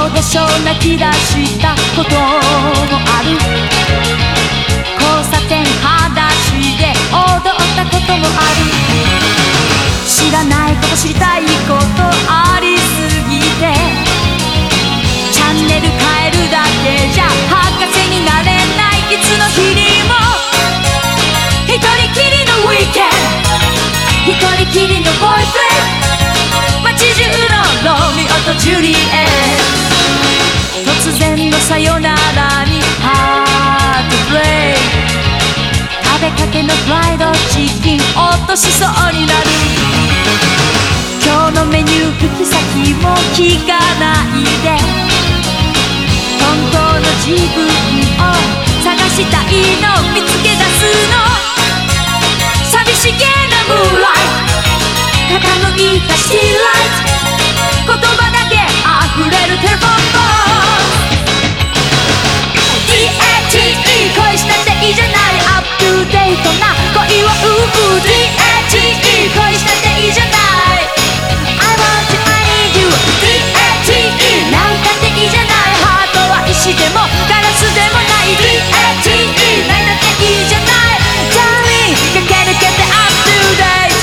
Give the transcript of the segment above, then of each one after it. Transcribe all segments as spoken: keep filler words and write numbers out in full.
うでしょう泣き出したこともある。交差点裸足で踊ったこともある。知らないこと知りたいことありすぎてチャンネル変えるだけじゃ博士になれない。いつの日にも一人きりのウィーケンド、一人きりのボーイフレンド、街中のロミオとジュリエット。突然のさよならにハートブレイク、食べかけのフライドチキン落としそうになる。今日のメニュー行き先も聞かないで本当の自分を探したいの見つけ出すの。寂しげなムーンライト、傾いたシティライト、言葉だけ溢れるテレフォンボール。 ディーエーティーイー 恋したっていいじゃない、アップデートな恋を生む。 ディーエーティーイー 恋したっていいじゃない、 I want you, I need you。 ディーエーティーイー なんたっていいじゃない、ハートは石でもガラスでもない。 ディーエーティーイー なんたっていいじゃない、 Darling 駆け抜けて up to date。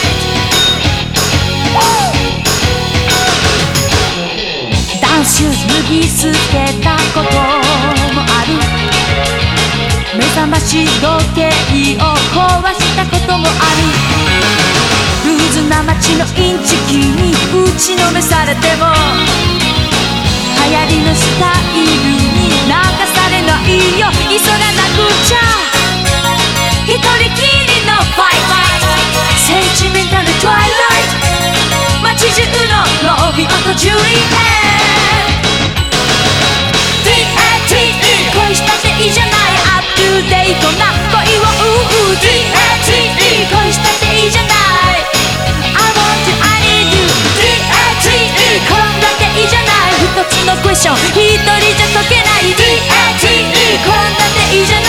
ダンスシューズ脱ぎ捨てたこともある。目覚まし時計を壊したこともある。ルーズな街のインチキに打ちのめされても流行りのスタイルに流されないよ、急がなくちゃ。一人きりのファイト、センチメンタルトワイライト、街中のロミオとジュリエット。 ディーエーティーイー 恋したっていいじゃない、アップデートな恋を生む。 ディーエーティーイー 恋したっていいじゃない、 I want you, I need you。 ディーエーティーイー 転んだっていいじゃない、一つのクエスチョン一人じゃ解けない。 ディーエーティーイー 転んだっていいじゃない